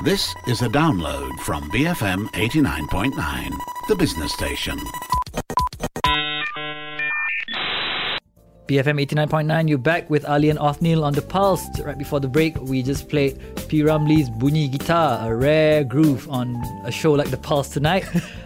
This is a download from BFM 89.9, the business station. BFM 89.9, you're back with Ali and Othniel on The Pulse. Right before the break, we just played P. Ramlee's Bunyi Gitar, a rare groove on a show like The Pulse tonight.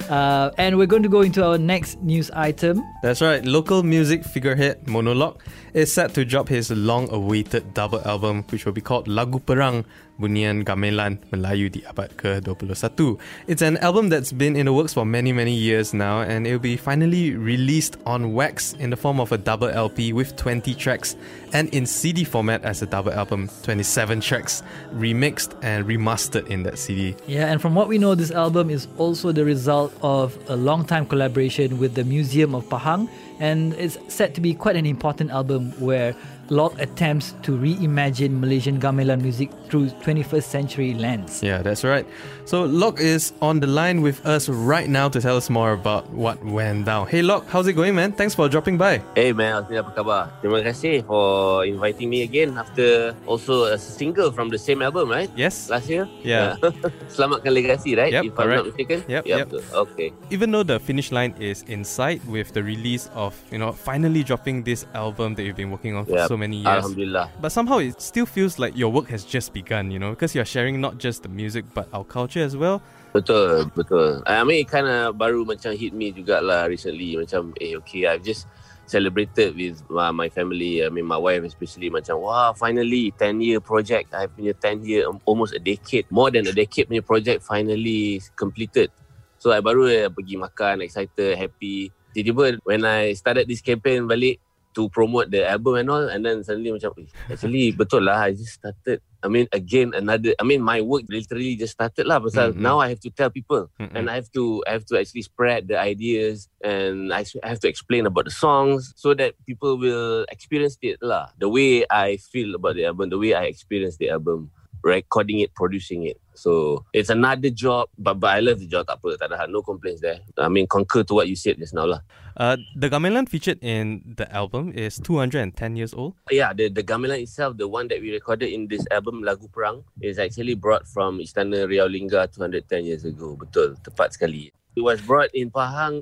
And we're going to go into our next news item. That's right, local music figurehead Monolog is set to drop his long-awaited double album, which will be called Lagu Perang, Bunian Gamelan Melayu di Abad ke-21. It's an album that's been in the works for many years now, and it'll be finally released on wax in the form of a double LP with 20 tracks, and in CD format as a double album, 27 tracks, remixed and remastered in that CD. Yeah, and from what we know, this album is also the result of a long-time collaboration with the Museum of Pahang, and it's set to be quite an important album where Lok attempts to reimagine Malaysian gamelan music through 21st century lens. Yeah, that's right. So Lok is on the line with us right now to tell us more about what went down. Hey Lok, how's it going, man? Thanks for dropping by. Hey man, apa khabar? Terima kasih for inviting me again after also a single from the same album, right? Yes. Last year? Yeah. Selamatkan Legasi, right? Yep, if I'm correct. not mistaken? Yep. Okay. Even though the finish line is in sight with the release of, finally dropping this album that you've been working on for so many years. Alhamdulillah. But somehow it still feels like your work has just begun, because you're sharing not just the music but our culture as well. Betul. I mean, it kind of baru macam hit me jugalah recently. Macam, okay, I've just celebrated with my family. I mean, my wife especially. Macam, wow, finally 10-year project. I punya 10-year, almost a decade, more than a decade punya project finally completed. So, I baru pergi makan, excited, happy. Tiba-tiba, when I started this campaign balik to promote the album and all, and then suddenly macam, actually, betul lah, I just started. I mean, again, my work literally just started lah. Pasal now I have to tell people, and I have to actually spread the ideas, and I have to explain about the songs so that people will experience it lah. The way I feel about the album, the way I experience the album, recording it, producing it. So it's another job, but I love the job. Tak ada, no complaints there. I mean, concur to what you said just now lah. The gamelan featured in the album is 210 years old. Yeah, the gamelan itself, the one that we recorded in this album Lagu Perang, is actually brought from Istana Riau Lingga 210 years ago. Betul, tepat sekali. It was brought in Pahang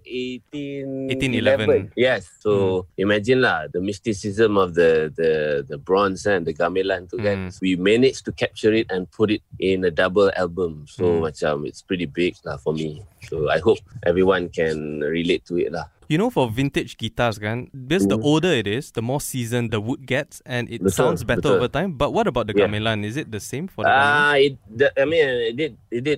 1811. Yes. So imagine lah the mysticism of the bronze and the gamelan tu kan. We managed to capture it and put it in a double album. So macam it's pretty big lah for me. So I hope everyone can relate to it lah. For vintage guitars, because the older it is, the more seasoned the wood gets, and it sounds better over time. But what about the gamelan? Is it the same for the gamelan? It did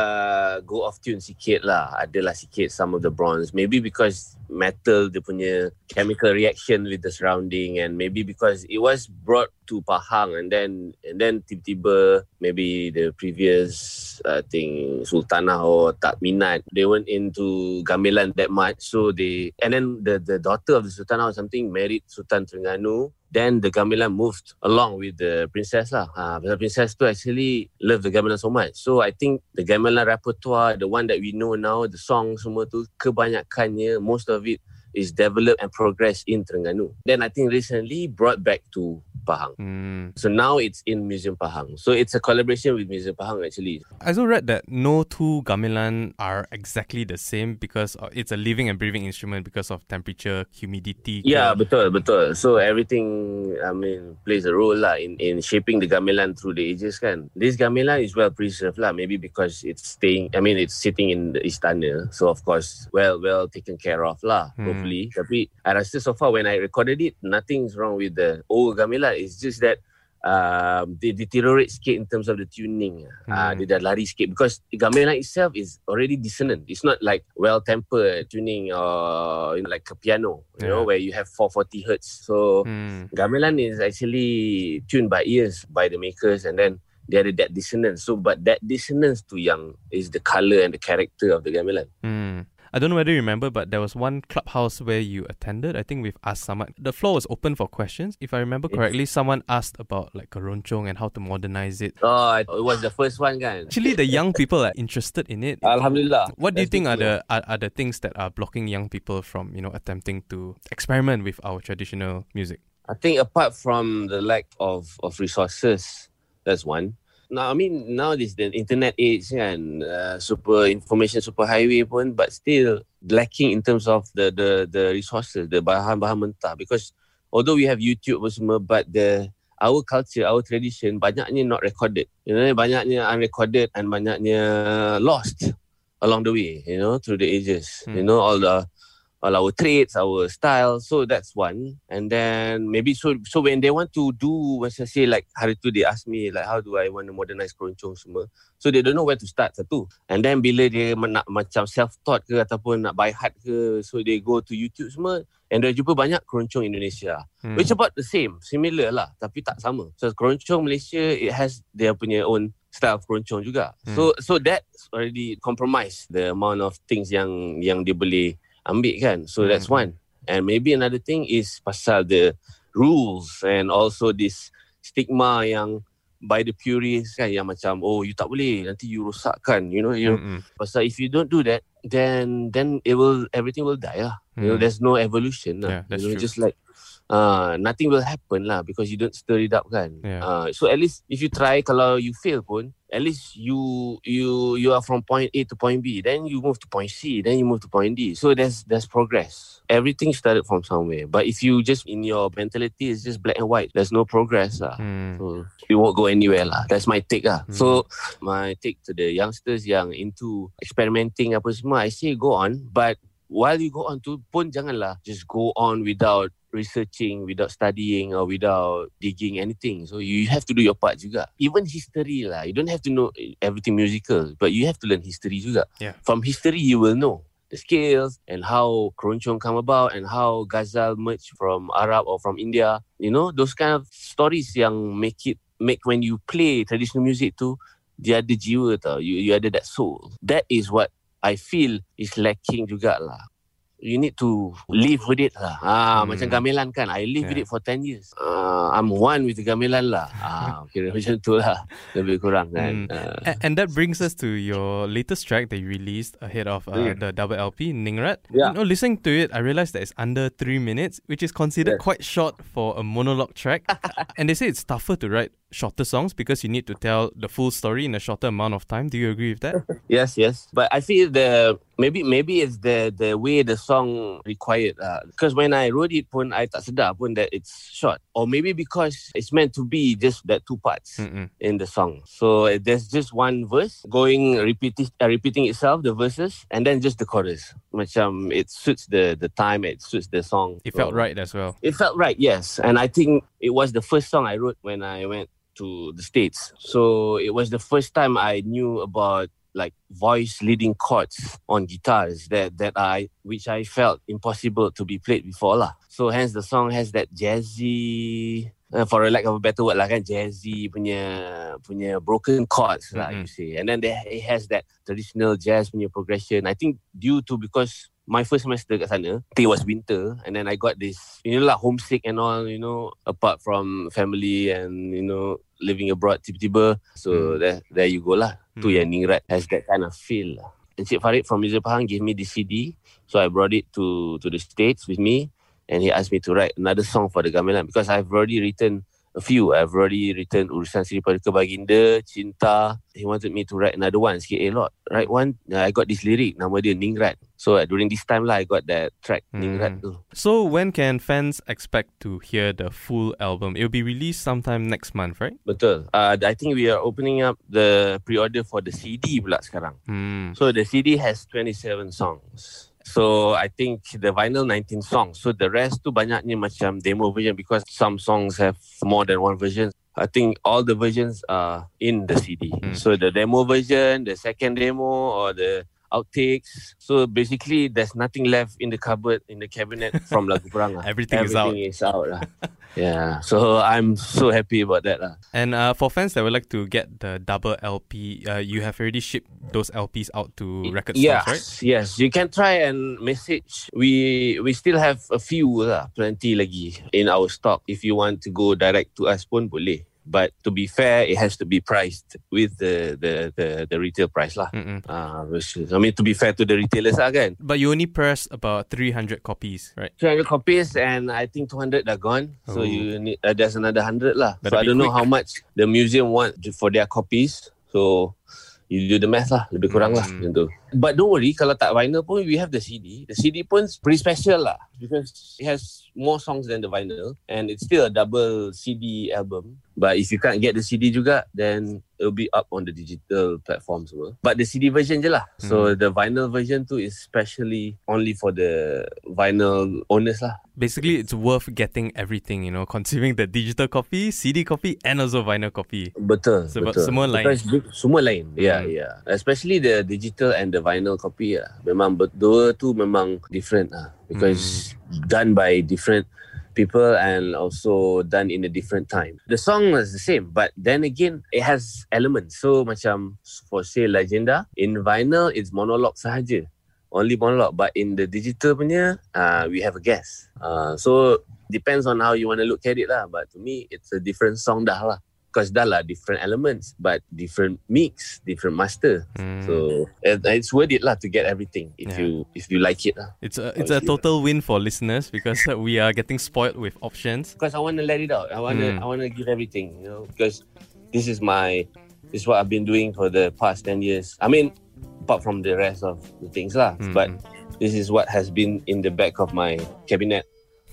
go off tune sikit lah. Adalah sikit some of the bronze. Maybe because metal dia punya chemical reaction with the surrounding, and maybe because it was brought to Pahang and then tiba-tiba maybe the previous Sultanah or tak minat, they weren't into gamelan that much, so then the daughter of the Sultanah or something married Sultan Terengganu. Then the gamelan moved along with the princess lah. The princess tu actually loved the gamelan so much. So I think the gamelan repertoire, the one that we know now, the song semua tu, kebanyakannya, most of it is developed and progressed in Terengganu. Then I think recently brought back to Pahang. So now it's in Museum Pahang. So it's a collaboration with Museum Pahang actually. I also read that no two gamelan are exactly the same because it's a living and breathing instrument because of temperature, humidity. Yeah, betul. So everything, plays a role lah in shaping the gamelan through the ages kan. This gamelan is well preserved lah, maybe because it's sitting in the istana. So of course, well taken care of lah, hopefully. Tapi I rasa so far when I recorded it, nothing's wrong with the old gamelan. It's just that they deteriorate sikit in terms of the tuning. Dia dah lari sikit because the gamelan itself is already dissonant. It's not like well-tempered tuning or like a piano, where you have 440 hertz. So gamelan is actually tuned by ears by the makers, and then they had that dissonance. So, but that dissonance tu yang is the colour and the character of the gamelan. I don't know whether you remember, but there was one clubhouse where you attended, I think with As Samad. The floor was open for questions. If I remember correctly, someone asked about like keroncong and how to modernize it. Oh, it was the first one kan? Actually, the young people are interested in it. Alhamdulillah. What do you think are the things that are blocking young people from, attempting to experiment with our traditional music? I think apart from the lack of resources, that's one. Now, I mean, nowadays the internet age kan, super information super highway pun, but still lacking in terms of the resources, the bahan-bahan mentah. Because although we have YouTube apa semua, but our culture, our tradition banyaknya not recorded. You know, banyaknya unrecorded and banyaknya lost along the way. You know, through the ages. You know, all our traits, our style. So that's one. And then maybe so when they want to do, macam say like hari tu they ask me like how do I want to modernize keroncong semua. So they don't know where to start satu. And then bila dia nak macam self-taught ke ataupun nak by heart ke, so they go to YouTube semua and dia jumpa banyak keroncong Indonesia. Which about the same, similar lah, tapi tak sama. So keroncong Malaysia, it has their punya own style of keroncong juga. So that's already compromise the amount of things yang dia boleh ambil kan. So that's one. And maybe another thing is pasal the rules and also this stigma yang by the purists kan, yang macam you tak boleh, nanti you rosakkan, you know. Pasal if you don't do that, then everything will die lah. You know, there's no evolution lah. Yeah, that's you know, true. just like nothing will happen lah because you don't stir it up kan. So at least if you try, kalau you fail pun, at least you are from point A to point B, then you move to point C, then you move to point D. So there's progress. Everything started from somewhere. But if you just in your mentality is just black and white, there's no progress lah. So you won't go anywhere lah. That's my take lah. So my take to the youngsters yang into experimenting apa semua, I say go on, but while you go on tu pun janganlah just go on without researching, without studying or without digging anything. So you have to do your part juga. Even history lah. You don't have to know everything musical, but you have to learn history juga. Yeah. From history you will know the scales and how keroncong come about and how ghazal merged from Arab or from India. You know, those kind of stories yang make when you play traditional music tu, dia ada jiwa tau. You ada that soul. That is what I feel is lacking jugalah. You need to live with it lah. Macam gamelan kan. I live with it for 10 years. I'm one with the gamelan lah. Kira macam tu lah. Lebih kurang kan. And that brings us to your latest track that you released ahead of the double LP, Ningrat. Yeah. You know, listening to it, I realized that it's under 3 minutes, which is considered quite short for a monologue track. And they say it's tougher to write shorter songs because you need to tell the full story in a shorter amount of time. Do you agree with that? Yes. But I feel maybe it's the way the song required. Because when I wrote it pun, I tak sedar pun that it's short. Or maybe because it's meant to be just that 2 parts in the song. So there's just one verse repeating itself, the verses, and then just the chorus. Macam it suits the time, it suits the song. It felt right as well. It felt right, yes. And I think it was the first song I wrote when I went to the States. So it was the first time I knew about like voice leading chords on guitars which I felt impossible to be played before lah. So hence the song has that jazzy, for a lack of a better word lah kan, jazzy punya broken chords lah you say. And then it has that traditional jazz punya progression. I think due to because my first semester kat sana, it was winter, and then I got this, you know lah, homesick and all, you know, apart from family and, you know, living abroad tiba-tiba. So there you go lah. Tu yang Ningrat has that kind of feel lah. Encik Farid from Museum Pahang gave me the CD, so I brought it to the States with me, and he asked me to write another song for the gamelan because I've already written a few. I've already written Urusan Sri Paduka Baginda, Cinta. He wanted me to write another one. Sikit lot. Write one. I got this lyric, nama dia Ningrat. So during this time lah, I got that track, Ningrat tu. So when can fans expect to hear the full album? It will be released sometime next month, right? Betul. I think we are opening up the pre-order for the CD pula sekarang. So the CD has 27 songs. So I think the vinyl 19 songs. So the rest tu banyaknya macam demo version because some songs have more than one version. I think all the versions are in the CD. So the demo version, the second demo or the outtakes. So basically there's nothing left in the cupboard, in the cabinet from Lagu Perang. Everything is out lah. Yeah, so I'm so happy about that lah. And for fans that would like to get the double LP, you have already shipped those LPs out to record stores, right? Yes, you can try and message. We still have a few lah, plenty lagi in our stock. If you want to go direct to us pun boleh. But to be fair, it has to be priced with the retail price lah. Which is, I mean, to be fair to the retailers lah kan. But you only press about 300 copies, right? 300 copies and I think 200 are gone. So you need there's another 100 lah. Better so I don't know quick. how much the museum want for their copies. So you do the math lah, lebih kurang lah gitu. But don't worry, kalau tak vinyl pun we have the CD. The CD pun pretty special lah because it has more songs than the vinyl and it's still a double CD album. But if you can't get the CD juga, then it'll be up on the digital platforms semua. But the CD version je lah. So the vinyl version tu is specially only for the vinyl owners lah. Basically, it's worth getting everything, consuming the digital copy, CD copy, and also vinyl copy. Betul, Sebab betul. semua lain. Semua lain, yeah. Especially the digital and the vinyl copy lah. Memang dua tu memang different lah. Because done by different people and also done in a different time. The song is the same, but then again, it has elements. So macam for say Legenda, in vinyl, it's monologue sahaja. Only monologue. But in the digital punya, we have a guest. So depends on how you want to look at it lah. But to me, it's a different song dah lah. Because dah lah different elements, but different mix, different master. So it's worth it lah to get everything if you like it lah. It's a total win for listeners because we are getting spoiled with options. Because I want to let it out. I want to give everything, because this is what I've been doing for the past 10 years. I mean, apart from the rest of the things lah, but this is what has been in the back of my cabinet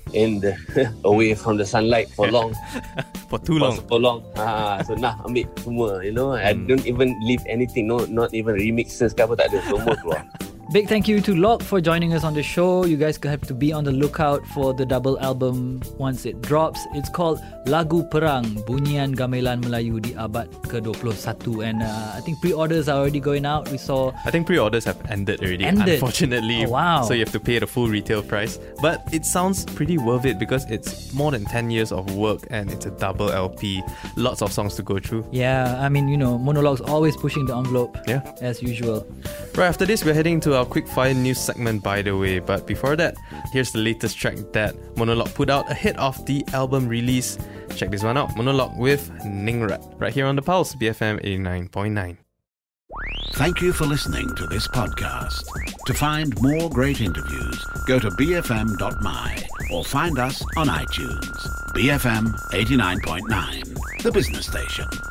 away from the sunlight for long. For too long. For long. So ambil semua, I don't even leave anything, not even remixes ke apa, tak ada, semua keluar. Big thank you to Locke for joining us on the show. You guys have to be on the lookout for the double album once it drops. It's called Lagu Perang, Bunyian Gamelan Melayu di Abad ke-21. And I think pre-orders are already going out. I think pre-orders have ended already, unfortunately. Oh, wow. So you have to pay the full retail price. But it sounds pretty worth it because it's more than 10 years of work and it's a double LP. Lots of songs to go through. Yeah, I mean, Monologue's always pushing the envelope, as usual. Right after this, we're heading to our quickfire news segment, by the way. But before that, here's the latest track that Monologue put out ahead of the album release. Check this one out, Monologue with Ningrat, right here on The Pulse, BFM 89.9. Thank you for listening to this podcast. To find more great interviews, go to bfm.my or find us on iTunes. BFM 89.9, the business station.